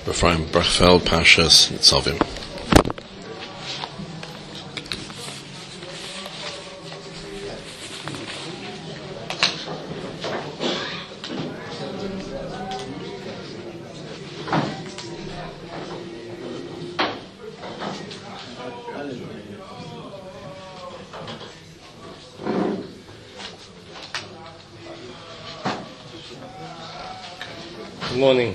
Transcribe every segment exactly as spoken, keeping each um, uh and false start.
Ephraim Brachfeld, Pashas Nitzavim. Good morning.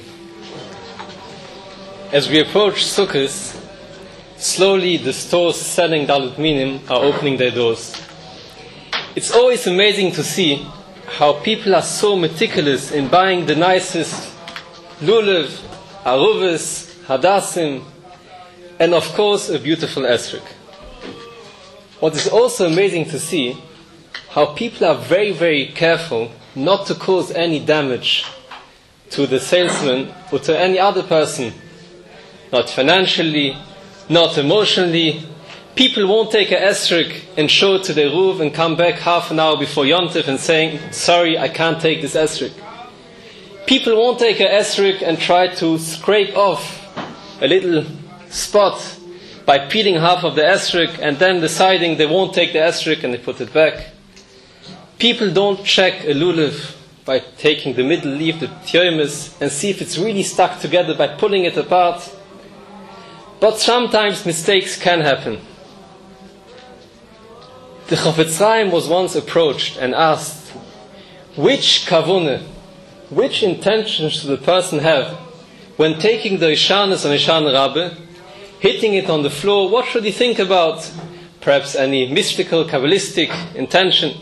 As we approach Sukkot, slowly the stores selling Dalut Minim are opening their doors. It's always amazing to see how people are so meticulous in buying the nicest lulav, aruvas, hadassim, and of course a beautiful esrog. What is also amazing to see how people are very, very careful not to cause any damage to the salesman or to any other person. Not financially, not emotionally. People won't take an esrog and show it to their roof and come back half an hour before Yontif and saying, sorry, I can't take this esrog. People won't take an esrog and try to scrape off a little spot by peeling half of the esrog and then deciding they won't take the esrog and they put it back. People don't check a lulav by taking the middle leaf, the tyomis, and see if it's really stuck together by pulling it apart. But sometimes mistakes can happen. The Chofetz Chaim was once approached and asked, which kavune, which intentions should the person have when taking the Ishanis on Ishan Rabbah, hitting it on the floor? What should he think about? Perhaps any mystical, Kabbalistic intention.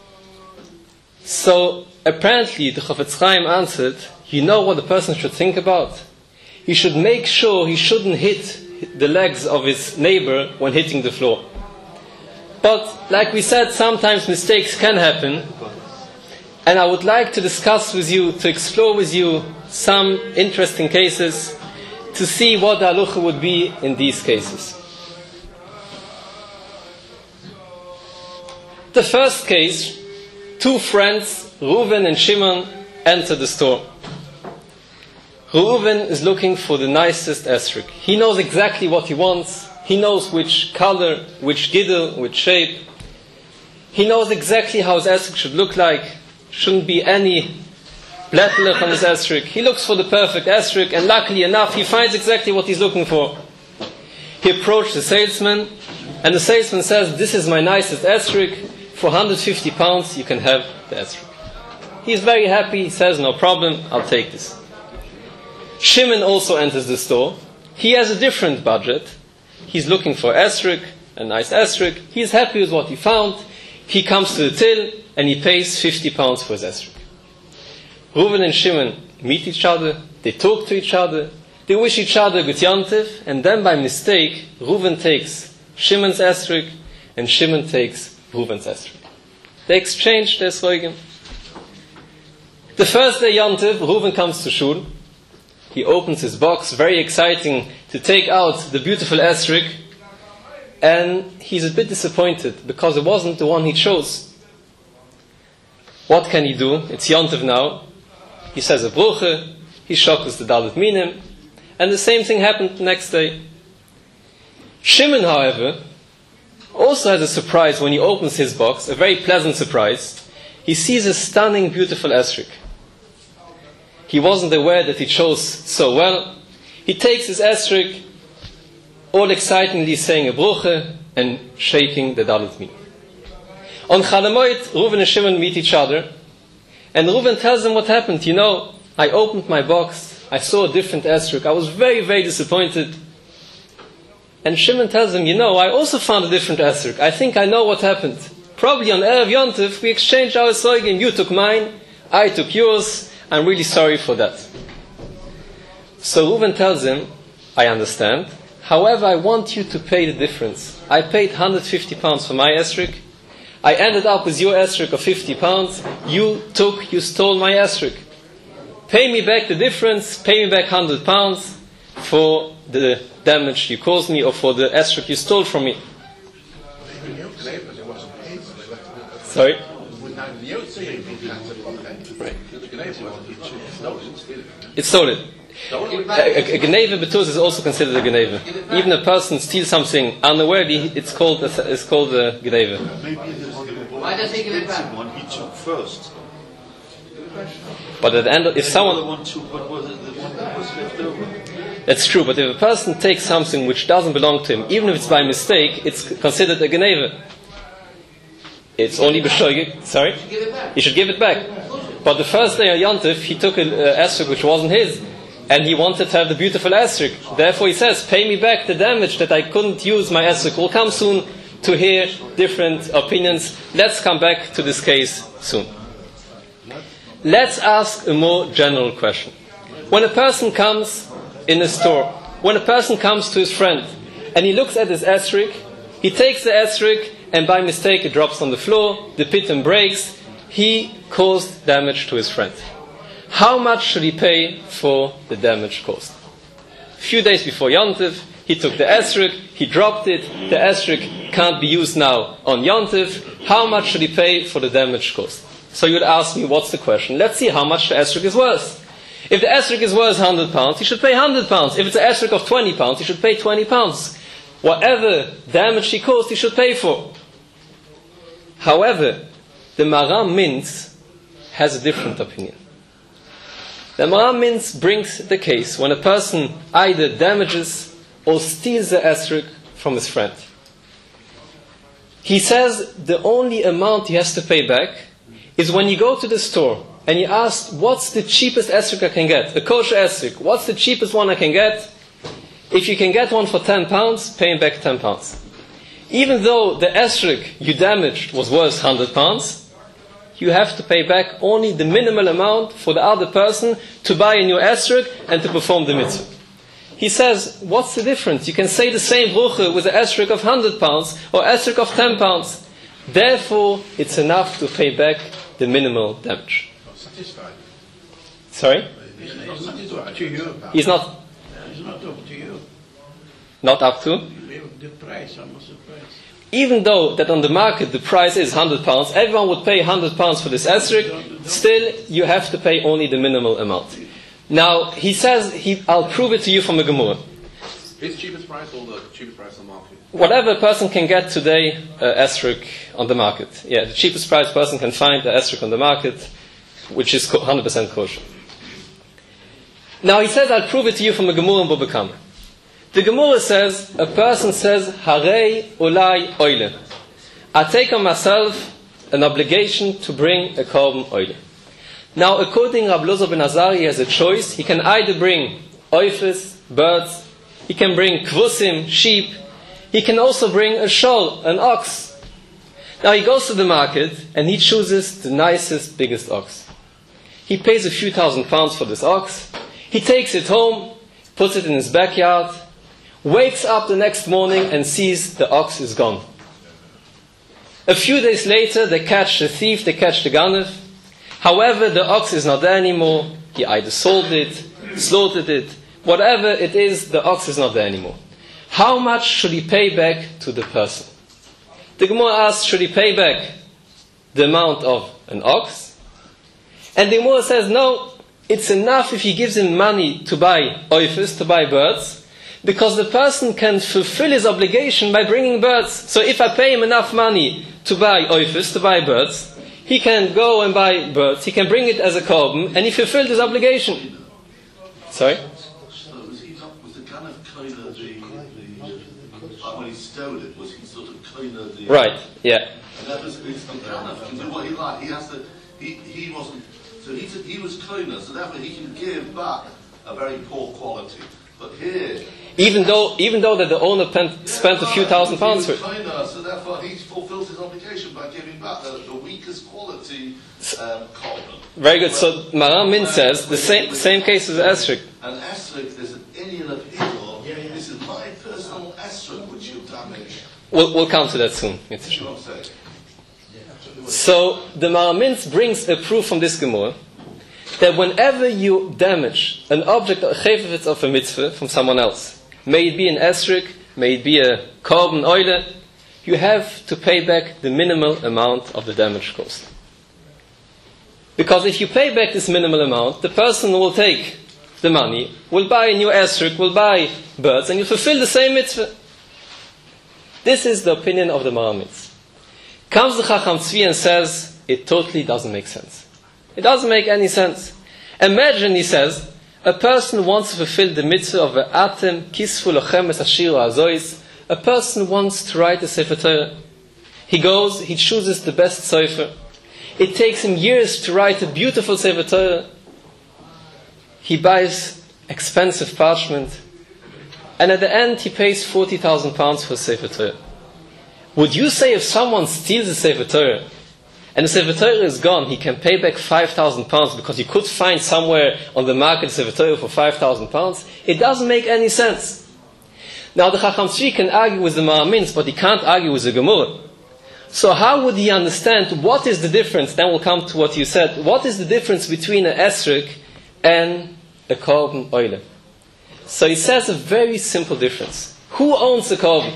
So apparently the Chofetz Chaim answered, you know what the person should think about? He should make sure he shouldn't hit the legs of his neighbor when hitting the floor. But like we said, sometimes mistakes can happen, and I would like to discuss with you, to explore with you some interesting cases to see what the halacha would be in these cases. The first case, two friends, Reuven and Shimon, enter the store. Reuven is looking for the nicest esrog. He knows exactly what he wants. He knows which color, which giddel, which shape. He knows exactly how his esrog should look like. Shouldn't be any blättelech on his esrog. He looks for the perfect esrog, and luckily enough, he finds exactly what he's looking for. He approached the salesman, and the salesman says, this is my nicest esrog. For one hundred fifty pounds, you can have the esrog. He's very happy. He says, no problem, I'll take this. Shimon also enters the store. He has a different budget. He's looking for esrog, a nice esrog. He's happy with what he found. He comes to the till and he pays fifty pounds for his esrog. Reuven and Shimon meet each other. They talk to each other. They wish each other good Yontif. And then by mistake, Reuven takes Shimon's esrog and Shimon takes Reuven's esrog. They exchange their esrogim. The first day Yontif, Reuven comes to shul. He opens his box, very exciting to take out the beautiful esrog, and he's a bit disappointed because it wasn't the one he chose. What can he do? It's Yontif now. He says a bruche, he shokes the Dalut Minim, and the same thing happened the next day. Shimon, however, also has a surprise when he opens his box, a very pleasant surprise. He sees a stunning, beautiful esrog. He wasn't aware that he chose so well. He takes his esrog, all excitingly saying a bruche and shaking the Dalut Minim. On Chalamoid, Reuven and Shimon meet each other, and Reuven tells them what happened. You know, I opened my box, I saw a different esrog. I was very, very disappointed. And Shimon tells him, you know, I also found a different esrog. I think I know what happened. Probably on Erev Yontif, we exchanged our esrogim. You took mine, I took yours. I'm really sorry for that. So Reuven tells him, I understand. However, I want you to pay the difference. I paid one hundred fifty pounds for my esrog. I ended up with your esrog of fifty pounds. You took, you stole my esrog. Pay me back the difference. Pay me back one hundred pounds for the damage you caused me or for the esrog you stole from me. Sorry? Right. It's stolen. A, a, a geneva betus is also considered a geneva. Even a person steals something unawarely, it's called a, it's called a geneva. Why does he give it back? One he took first. But at the end, of, if someone, that's true. But if a person takes something which doesn't belong to him, even if it's by mistake, it's considered a geneva. It's only b'shoigig. Sorry, he should give it back. But the first day of Yontif, he took an uh, esrog which wasn't his, and he wanted to have the beautiful esrog. Therefore, he says, "Pay me back the damage that I couldn't use my esrog." We'll come soon to hear different opinions. Let's come back to this case soon. Let's ask a more general question. When a person comes in a store, when a person comes to his friend, and he looks at his esrog, he takes the esrog, and by mistake it drops on the floor, the piton breaks, he caused damage to his friend. How much should he pay for the damage caused? A few days before Yontif, he took the esrog, he dropped it, the esrog can't be used now on Yontif. How much should he pay for the damage caused? So you'd ask me, what's the question? Let's see how much the esrog is worth. If the esrog is worth one hundred pounds, he should pay one hundred pounds. If it's an esrog of twenty pounds, he should pay twenty pounds. Whatever damage he caused, he should pay for. However, the Maram Mintz has a different opinion. The Maram Mintz brings the case when a person either damages or steals the esrog from his friend. He says the only amount he has to pay back is when you go to the store and you ask, what's the cheapest esrog I can get? A kosher esrog. What's the cheapest one I can get? If you can get one for ten pounds, pay him back ten pounds. Even though the esrog you damaged was worth one hundred pounds, you have to pay back only the minimal amount for the other person to buy a new esrog and to perform the mitzvah. He says, what's the difference? You can say the same brucha with an esrog of one hundred pounds or esrog of ten pounds. Therefore, it's enough to pay back the minimal damage. Not satisfied. Sorry? He's not satisfied to you. He's not, It's not up to you. not up to? The price, how much the price? Even though that on the market the price is one hundred pounds, everyone would pay one hundred pounds for this esrog, still you have to pay only the minimal amount. Now, he says, he, I'll prove it to you from a Gemara. His cheapest price or the cheapest price on the market? Whatever a person can get today, uh, esrog on the market. Yeah, the cheapest price person can find the esrog on the market, which is one hundred percent kosher. Now, he says, I'll prove it to you from a Gemara in Baba Kama. The Gemara says, a person says, Harei olai oile. I take on myself an obligation to bring a korban oile. Now, according to Rabbi Lozo ben Azari, he has a choice. He can either bring oifes, birds, he can bring kvusim, sheep, he can also bring a shol, an ox. Now, he goes to the market and he chooses the nicest, biggest ox. He pays a few thousand pounds for this ox. He takes it home, puts it in his backyard, wakes up the next morning and sees the ox is gone. A few days later, they catch the thief, they catch the ganav. However, the ox is not there anymore. He either sold it, slaughtered it, whatever it is, the ox is not there anymore. How much should he pay back to the person? The Gemara asks, should he pay back the amount of an ox? And the Gemara says, no, it's enough if he gives him money to buy oifes, to buy birds, because the person can fulfill his obligation by bringing birds. So if I pay him enough money to buy oifes, to buy birds, he can go and buy birds, he can bring it as a korban, and he fulfilled his obligation. Sorry? So was he not, was the ganav cleaner the, the, like when he stole it, was he sort of cleaner the... Right, yeah. And that was, it's the ganav can do what he liked, he has to, he, he wasn't, so he, he was cleaner, so therefore he can give back a very poor quality. But here... Even though, even though that the owner pen, spent a few thousand pounds for it. Cleaner, so therefore he fulfills his obligation by giving back the, the weakest quality um, cotton. Very good. So Maram Min says the same same case as esrog. And esrog, there's an Indian appeal. This is my personal esrog which you damage. We'll, we'll come to that soon. That's what I'm saying. So the Maram Min brings a proof from this Gemara that whenever you damage an object, a chayfetz of a mitzvah from someone else, may it be an esrog, may it be a korban oile, you have to pay back the minimal amount of the damage caused. Because if you pay back this minimal amount, the person will take the money, will buy a new esrog, will buy birds, and you fulfill the same mitzvah. This is the opinion of the Maramids. Comes the Chacham Tzvi and says, it totally doesn't make sense. It doesn't make any sense. Imagine, he says, a person wants to fulfill the mitzvah of a atem, kisfu lochemes ashiru azois. A person wants to write a Sefer Torah. He goes, he chooses the best Sefer. It takes him years to write a beautiful Sefer Torah. He buys expensive parchment. And at the end, he pays forty thousand pounds for a Sefer Torah. Would you say if someone steals a Sefer Torah, and the Sefer Torah is gone, he can pay back five thousand pounds because you could find somewhere on the market a Sefer Torah for five thousand pounds? It doesn't make any sense. Now the Chacham Tzvi can argue with the Ma'amins, but he can't argue with the Gemara. So how would he understand what is the difference? Then we'll come to what you said. What is the difference between an esrog and a korban oile? So he says a very simple difference. Who owns the korban?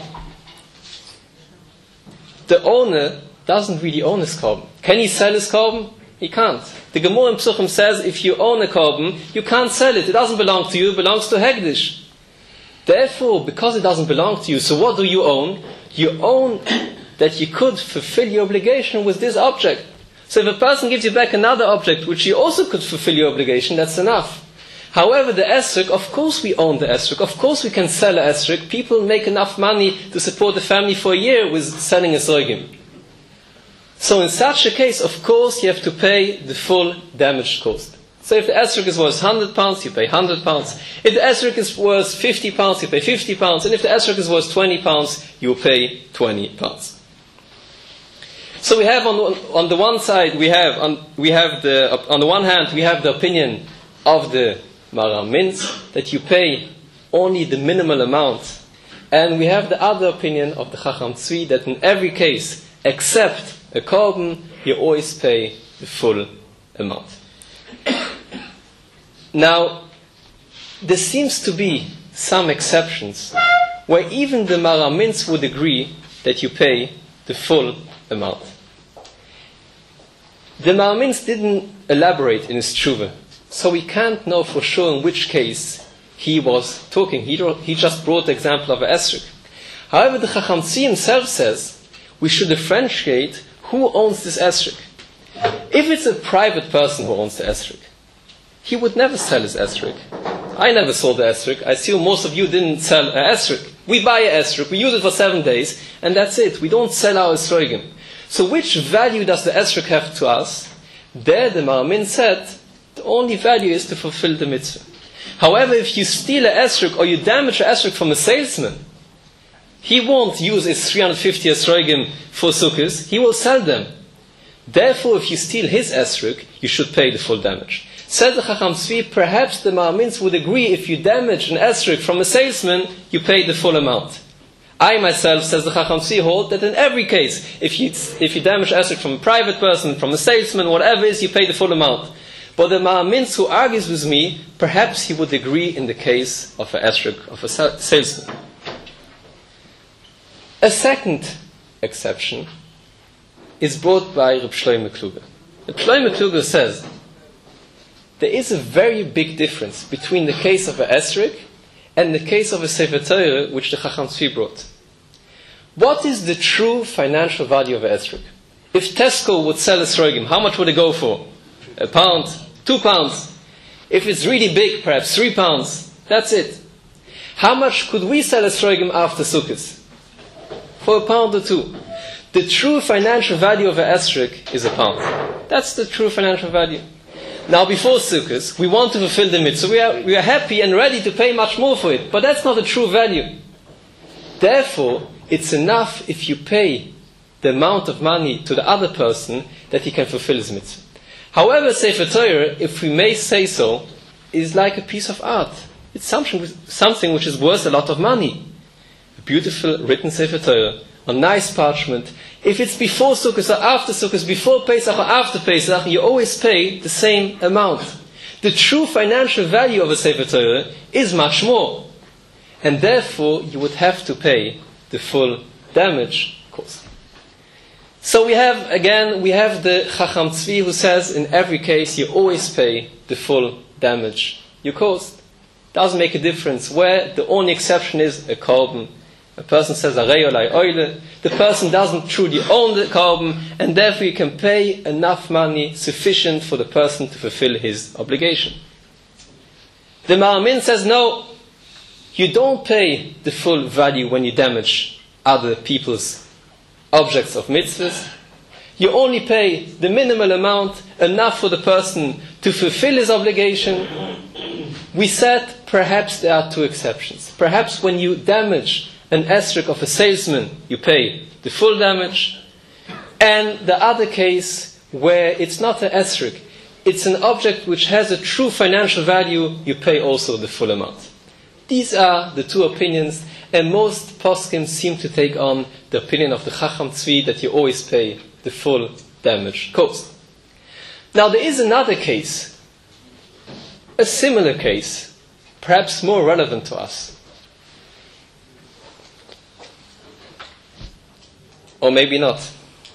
The owner doesn't really own his korban. Can he sell his korban? He can't. The Gemara in Psuchim says if you own a korban, you can't sell it. It doesn't belong to you, it belongs to Hegdish. Therefore, because it doesn't belong to you, so what do you own? You own that you could fulfill your obligation with this object. So if a person gives you back another object, which you also could fulfill your obligation, that's enough. However, the esrog, of course we own the esrog. Of course we can sell a esrog. People make enough money to support the family for a year with selling a esrogim. So in such a case, of course, you have to pay the full damage cost. So if the esrog is worth one hundred pounds, you pay one hundred pounds. If the esrog is worth fifty pounds, you pay fifty pounds. And if the esrog is worth twenty pounds, you pay twenty pounds. So we have on, on the one side, we have on, we have the on the one hand, we have the opinion of the Maramins that you pay only the minimal amount. And we have the other opinion of the Chacham Tzvi that in every case, except a korban, you always pay the full amount. Now, there seems to be some exceptions where even the Maramins would agree that you pay the full amount. The Maramins didn't elaborate in his tshuva, so we can't know for sure in which case he was talking. He, he just brought the example of an esrog. However, the Chacham Tzvi himself says we should differentiate who owns this esrog. If it's a private person who owns the esrog, he would never sell his esrog. I never sold the esrog. I assume most of you didn't sell an esrog. We buy a esrog, we use it for seven days, and that's it. We don't sell our esrogim. So which value does the esrog have to us? There the Maramin said, the only value is to fulfill the mitzvah. However, if you steal an esrog or you damage an esrog from a salesman, he won't use his three hundred fifty esrogim for sukkahs, he will sell them. Therefore, if you steal his esrog, you should pay the full damage. Said the Chacham Tzvi, perhaps the Ma'amins would agree if you damage an esrog from a salesman, you pay the full amount. I myself, says the Chacham Tzvi, hold that in every case, if you, if you damage esrog from a private person, from a salesman, whatever it is, you pay the full amount. But the Ma'amins who argues with me, perhaps he would agree in the case of an esrog, of a salesman. A second exception is brought by Reb Shlomo Kluger. Reb Shlomo Kluger says, there is a very big difference between the case of an esrog and the case of a Sefer Torah which the Chacham Tzvi brought. What is the true financial value of an esrog? If Tesco would sell esrogim, how much would it go for? A pound? Two pounds? If it's really big, perhaps three pounds. That's it. How much could we sell esrogim after Sukkot? For a pound or two. The true financial value of an esrog is a pound. That's the true financial value. Now, before Sukkot, we want to fulfill the mitzvah. We are, we are happy and ready to pay much more for it. But that's not the true value. Therefore, it's enough if you pay the amount of money to the other person that he can fulfill his mitzvah. However, Sefer Torah, if we may say so, is like a piece of art. It's something, something which is worth a lot of money. A beautiful written Sefer Torah on nice parchment. If it's before Sukkot or after Sukkot, before Pesach or after Pesach, you always pay the same amount. The true financial value of a Sefer Torah is much more. And therefore, you would have to pay the full damage cost. So we have, again, we have the Chacham Tzvi who says in every case you always pay the full damage you caused. Doesn't make a difference where the only exception is a korban. A person says, Arei olai oile. The person doesn't truly own the korban, and therefore you can pay enough money sufficient for the person to fulfill his obligation. The Ma'amin says, no, you don't pay the full value when you damage other people's objects of mitzvahs. You only pay the minimal amount, enough for the person to fulfill his obligation. We said perhaps there are two exceptions. Perhaps when you damage an esrog of a salesman, you pay the full damage. And the other case where it's not an esrog, it's an object which has a true financial value, you pay also the full amount. These are the two opinions, and most poskim seem to take on the opinion of the Chacham Tzvi that you always pay the full damage caused. Now there is another case, a similar case, perhaps more relevant to us. Or maybe not.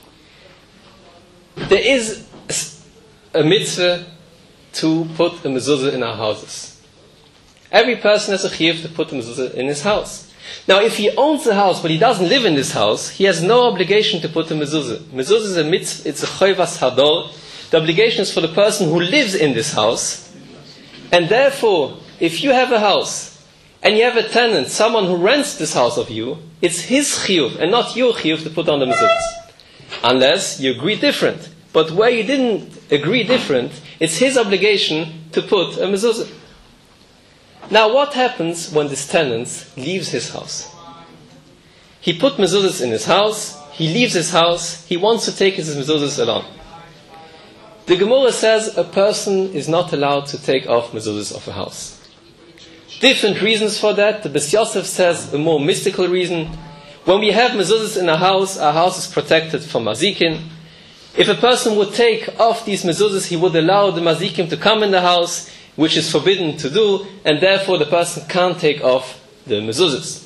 There is a mitzvah to put a mezuzah in our houses. Every person has a chiyuv to put a mezuzah in his house. Now, if he owns the house but he doesn't live in this house, he has no obligation to put a mezuzah. Mezuzah is a mitzvah, it's a choivas hador. The obligation is for the person who lives in this house. And therefore, if you have a house and you have a tenant, someone who rents this house of you, it's his chiyuv and not your chiyuv to put on the mezuzahs. Unless you agree different. But where you didn't agree different, it's his obligation to put a mezuzah. Now what happens when this tenant leaves his house? He put mezuzahs in his house, he leaves his house, he wants to take his mezuzahs along. The Gemara says a person is not allowed to take off mezuzahs of a house. Different reasons for that. The Bes Yosef says a more mystical reason. When we have mezuzahs in a house, our house is protected from mazikin. If a person would take off these mezuzahs, he would allow the mazikim to come in the house, which is forbidden to do, and therefore the person can't take off the mezuzahs.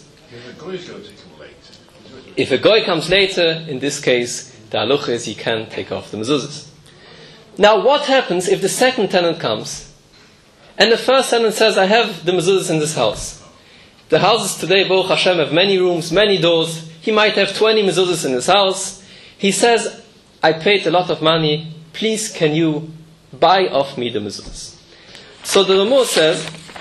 If a goy comes later, in this case, the halacha is he can take off the mezuzahs. Now what happens if the second tenant comes, and the first tenant says, I have the mezuzahs in this house. The houses today, Baruch Hashem, have many rooms, many doors. He might have twenty mezuzahs in his house. He says, I paid a lot of money, please can you buy off me the mezuzahs? So the Ramah says,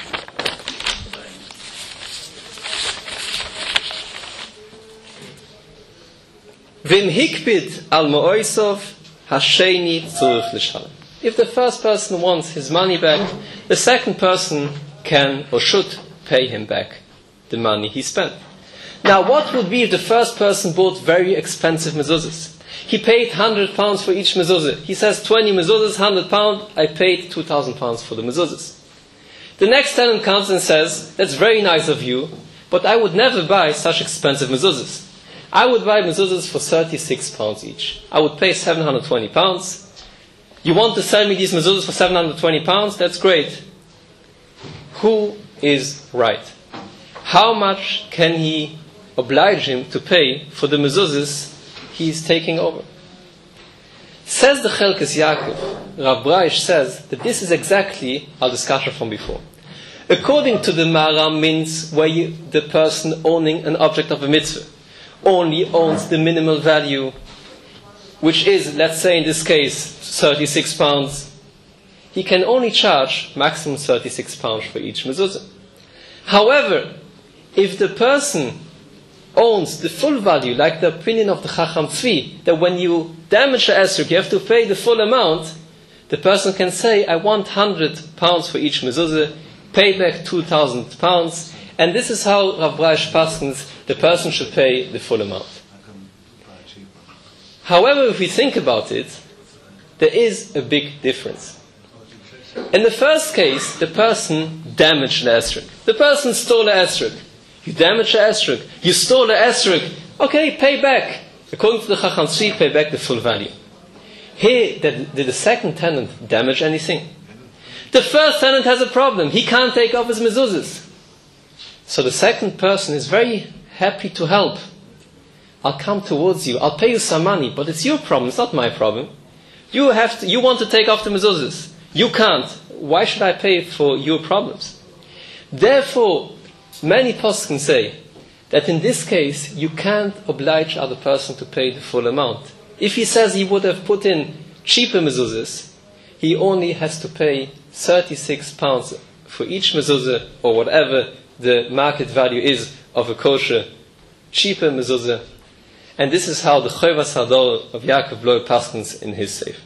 Vim hikpid al ma'oisov hasheni tzurich l'shalom. If the first person wants his money back, the second person can or should pay him back the money he spent. Now what would be if the first person bought very expensive mezuzahs? He paid one hundred pounds for each mezuzah. He says twenty mezuzahs, one hundred pounds, I paid two thousand pounds for the mezuzahs. The next tenant comes and says, that's very nice of you, but I would never buy such expensive mezuzahs. I would buy mezuzahs for thirty-six pounds each. I would pay seven hundred twenty pounds. You want to sell me these mezuzahs for seven hundred twenty pounds? That's great. Who is right? How much can he oblige him to pay for the mezuzahs he's taking over? Says the Chelkes Yaakov, Rav Braish says that this is exactly our discussion from before. According to the Maharam, means where you, the person owning an object of a mitzvah only owns the minimal value, which is, let's say in this case, thirty-six pounds. He can only charge maximum thirty-six pounds for each mezuzah. However, if the person owns the full value, like the opinion of the Chacham Tzvi, that when you damage the esrog, you have to pay the full amount, the person can say, I want one hundred pounds for each mezuzah, pay back two thousand pounds, and this is how Rav Braish paskins, the person should pay the full amount. However, if we think about it, there is a big difference. In the first case, the person damaged the esrog. The person stole the esrog. You damaged the esrog. You stole the esrog. Okay, pay back. According to the Chacham Tzvi, pay back the full value. Here, did the second tenant damage anything? The first tenant has a problem. He can't take off his mezuzahs. So the second person is very happy to help. I'll come towards you, I'll pay you some money, but it's your problem, it's not my problem. You have to, you want to take off the mezuzahs. You can't. Why should I pay for your problems? Therefore, many poskim say that in this case, you can't oblige other person to pay the full amount. If he says he would have put in cheaper mezuzahs, he only has to pay thirty-six pounds for each mezuzah, or whatever the market value is of a kosher, cheaper mezuzah. And this is how the Chovas Hador of Yaakov Bloy paskins in his sefer.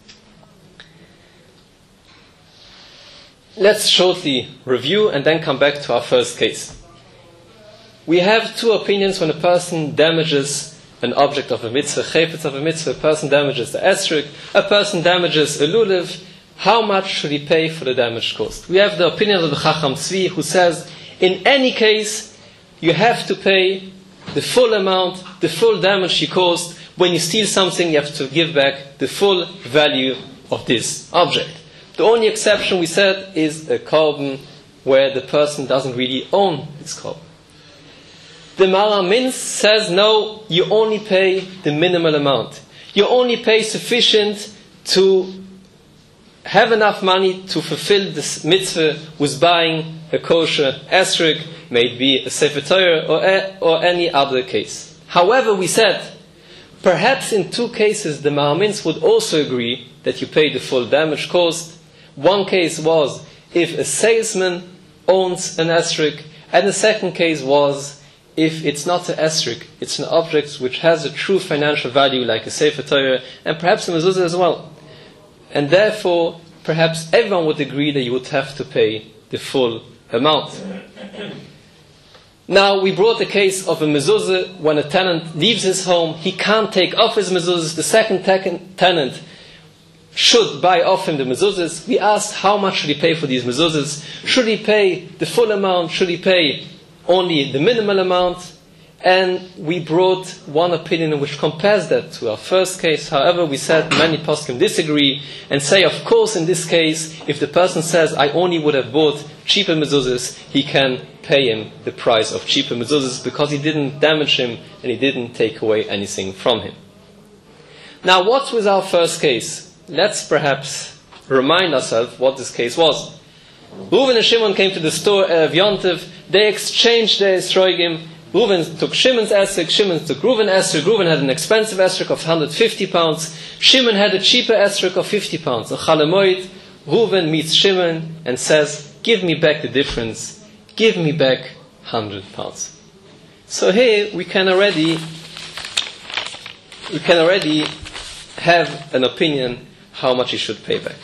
Let's shortly review and then come back to our first case. We have two opinions when a person damages an object of a mitzvah, chayfetz of a mitzvah, a person damages the esrog, a person damages a lulav. How much should he pay for the damage caused? We have the opinion of the Chacham Tzvi, who says, in any case, you have to pay the full amount, the full damage you caused. When you steal something, you have to give back the full value of this object. The only exception we said is a korban where the person doesn't really own this korban. The Maharam Mintz says, no, you only pay the minimal amount. You only pay sufficient to have enough money to fulfill this mitzvah with buying a kosher esrog, may it be a Sefer Torah or, a, or any other case. However, we said, perhaps in two cases the Maharam Mintz would also agree that you pay the full damage caused. One case was if a salesman owns an esrog, and the second case was if it's not an esrog, it's an object which has a true financial value like a Sefer Torah, and perhaps a mezuzah as well. And therefore, perhaps everyone would agree that you would have to pay the full amount. Now, we brought the case of a mezuzah. When a tenant leaves his home, he can't take off his mezuzahs. The second te- tenant should buy off him the mezuzahs. We asked how much should he pay for these mezuzahs. Should he pay the full amount? Should he pay only the minimal amount? And we brought one opinion which compares that to our first case. However, we said many poskim disagree and say, of course, in this case, if the person says, I only would have bought cheaper mezuzahs, he can pay him the price of cheaper mezuzahs because he didn't damage him and he didn't take away anything from him. Now, what was our first case? Let's perhaps remind ourselves what this case was. Reuven and Shimon came to the store of Yontiv. They exchanged their esrogim. Reuven took Shimon's esrog, Shimon took Reuven's esrog. Reuven had an expensive esrog of one hundred fifty pounds. Shimon had a cheaper esrog of fifty pounds. On Chol Hamoed, Reuven meets Shimon and says, give me back the difference. Give me back one hundred pounds. So here we can already we can already have an opinion how much he should pay back.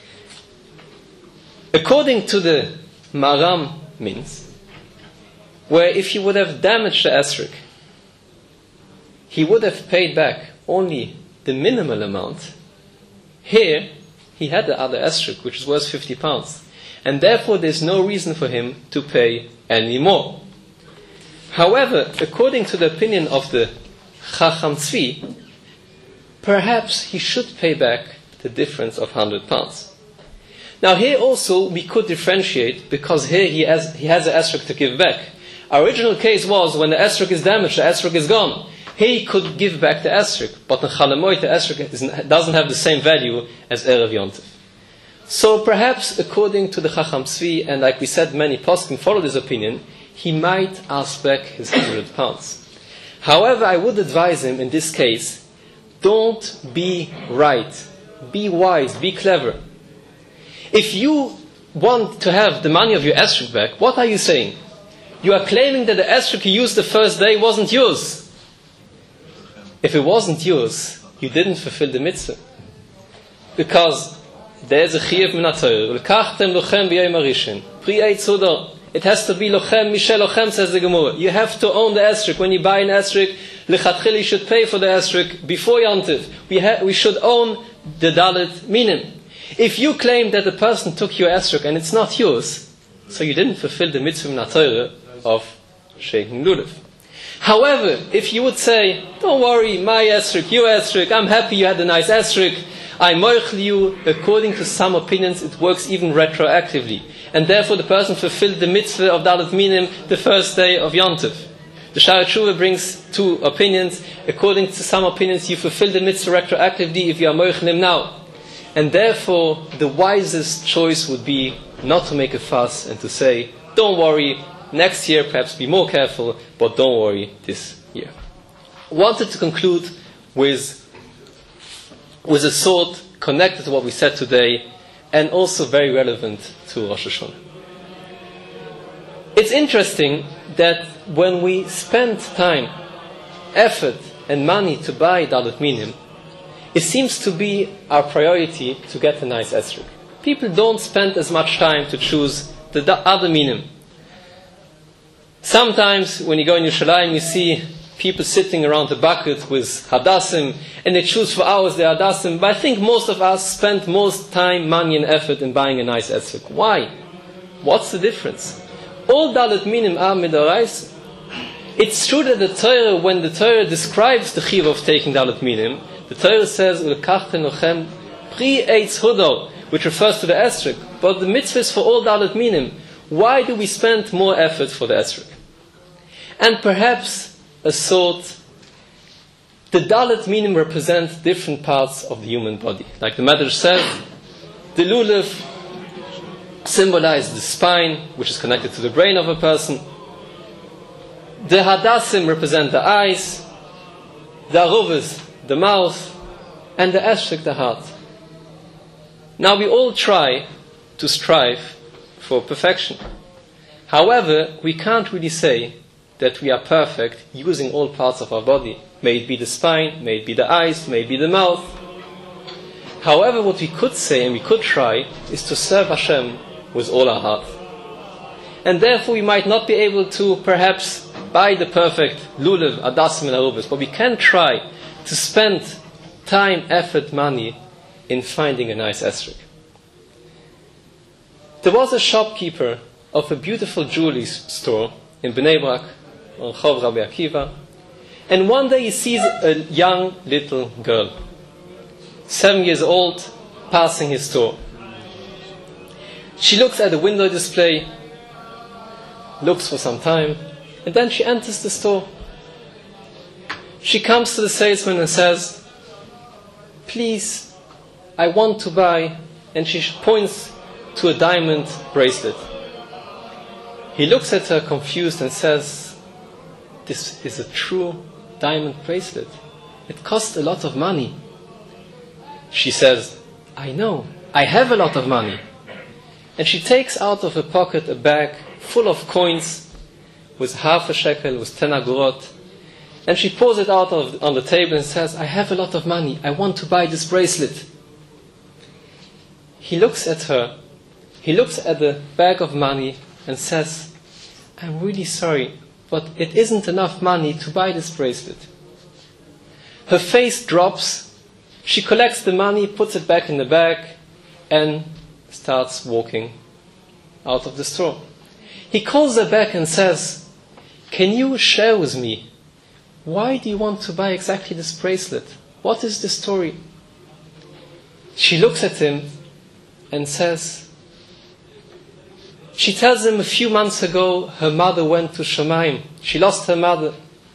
According to the Maharam Mintz, where if he would have damaged the esrog, he would have paid back only the minimal amount. Here, he had the other esrog, which is worth fifty pounds. And therefore, there's no reason for him to pay any more. However, according to the opinion of the Chacham Tzvi, perhaps he should pay back the difference of one hundred pounds. Now here also we could differentiate, because here he has he has an esrog to give back. Our original case was when the esrog is damaged, the esrog is gone. He could give back the esrog, but in Chol Hamoed the esrog doesn't have the same value as Erev Yontif. So perhaps according to the Chacham Tzvi, and like we said, many poskim follow this opinion, he might ask back his one hundred pounds. However, I would advise him in this case, don't be right. Be wise, be clever. If you want to have the money of your esrog back, what are you saying? You are claiming that the esrog you used the first day wasn't yours. If it wasn't yours, you didn't fulfill the mitzvah. Because there's a chiyuv min haTorah. L'kachtem lochem b'yom harishon. Pri eitzudor. It has to be lochem mishel lochem, says the Gemara. You have to own the esrog. When you buy an esrog, lechatchila you should pay for the esrog before Yontiv. We ha- we should own the dalet minim. If you claim that the person took your esrog and it's not yours, so you didn't fulfill the mitzvah min haTorah of shaking lulav. However, if you would say, don't worry, my esrog, your esrog, I'm happy you had a nice esrog, I moichel you, according to some opinions, it works even retroactively. And therefore the person fulfilled the mitzvah of dalet minim the first day of Yontiv. The Shara Tshuva brings two opinions. According to some opinions, you fulfill the mitzvah retroactively if you are moichenim now. And therefore, the wisest choice would be not to make a fuss and to say, don't worry, next year perhaps be more careful, but don't worry this year. I wanted to conclude with, with a thought connected to what we said today and also very relevant to Rosh Hashanah. It's interesting that when we spend time, effort and money to buy Dalet Minim, it seems to be our priority to get a nice esrog. People don't spend as much time to choose the other minim. Sometimes when you go in Yerushalayim, you see people sitting around the bucket with hadassim, and they choose for hours their hadassim. But I think most of us spend most time, money and effort in buying a nice esrog. Why? What's the difference? All Dalet Minim are midorais. It's true that the Torah, when the Torah describes the chiv of taking Dalet Minim, the Torah says, "Ulekachtem lochem pri eitz hudol," which refers to the esrog. But the mitzvah is for all Dalet Minim. Why do we spend more effort for the esrog? And perhaps a thought: the Dalet Minim represent different parts of the human body. Like the Medrash says, the lulav symbolizes the spine, which is connected to the brain of a person. The hadassim represent the eyes, the aruvas, the mouth, and the esrog, the heart. Now we all try to strive for perfection. However, we can't really say that we are perfect using all parts of our body. May it be the spine, may it be the eyes, may it be the mouth. However, what we could say and we could try is to serve Hashem with all our heart. And therefore we might not be able to perhaps buy the perfect lulav, hadassim and aruvas, but we can try to spend time, effort, money in finding a nice esrog. There was a shopkeeper of a beautiful jewelry store in Bnei Brak, on Chov Rabbi Akiva, and one day he sees a young little girl, seven years old, passing his store. She looks at the window display, looks for some time, and then she enters the store. She comes to the salesman and says, "Please, I want to buy," and she points to a diamond bracelet. He looks at her confused and says, "This is a true diamond bracelet. It costs a lot of money." She says, "I know, I have a lot of money." And she takes out of her pocket a bag full of coins with half a shekel, with ten agorot, and she pours it out of, on the table and says, "I have a lot of money, I want to buy this bracelet." He looks at her, he looks at the bag of money and says, "I'm really sorry, but it isn't enough money to buy this bracelet." Her face drops, she collects the money, puts it back in the bag, and starts walking out of the store. He calls her back and says, "Can you share with me, why do you want to buy exactly this bracelet? What is the story?" She looks at him and says, she tells him a few months ago her mother went to Shamayim. She lost her mother.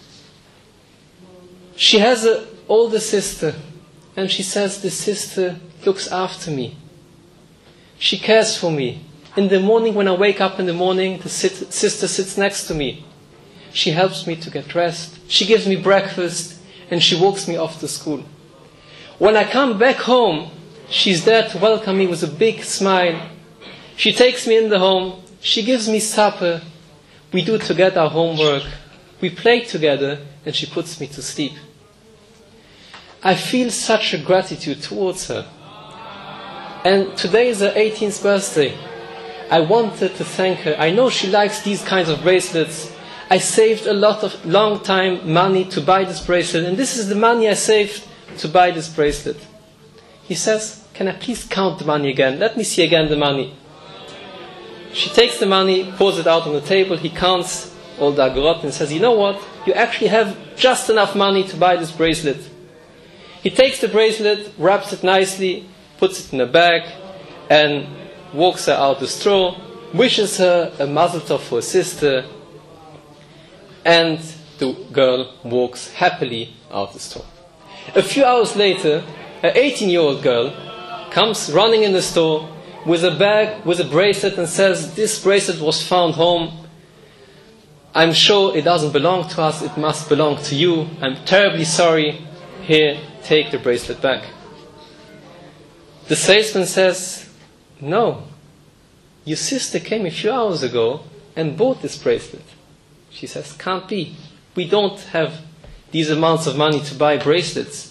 She has an older sister, and she says, "The sister looks after me. She cares for me. In the morning, when I wake up in the morning, the sit- sister sits next to me. She helps me to get dressed. She gives me breakfast, and she walks me off to school. When I come back home, she's there to welcome me with a big smile. She takes me in the home. She gives me supper. We do together our homework. We play together, and she puts me to sleep. I feel such a gratitude towards her. And today is her eighteenth birthday. I wanted to thank her. I know she likes these kinds of bracelets. I saved a lot of long time money to buy this bracelet, and this is the money I saved to buy this bracelet." He says, "Can I please count the money again? Let me see again the money." She takes the money, pours it out on the table. He counts all the agorot and says, "You know what? You actually have just enough money to buy this bracelet." He takes the bracelet, wraps it nicely, puts it in a bag, and walks her out the store, wishes her a mazel tov for her sister, and the girl walks happily out the store. A few hours later, an eighteen-year-old girl comes running in the store with a bag, with a bracelet, and says, "This bracelet was found home. I'm sure it doesn't belong to us, it must belong to you. I'm terribly sorry. Here, take the bracelet back." The salesman says, "No, your sister came a few hours ago and bought this bracelet." She says, "Can't be. We don't have these amounts of money to buy bracelets."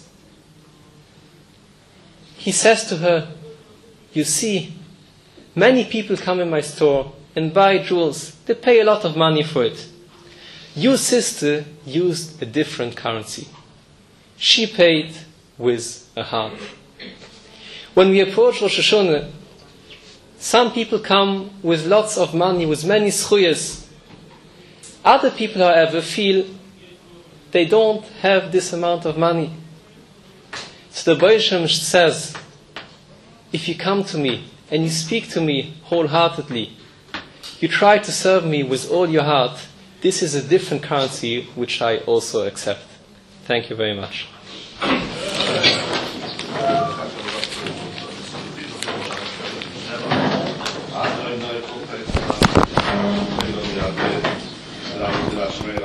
He says to her, "You see, many people come in my store and buy jewels. They pay a lot of money for it. Your sister used a different currency. She paid with a heart." When we approach Rosh Hashanah, some people come with lots of money, with many zchuyos. Other people, however, feel they don't have this amount of money. So the Baal Shem says, if you come to me and you speak to me wholeheartedly, you try to serve me with all your heart, this is a different currency which I also accept. Thank you very much.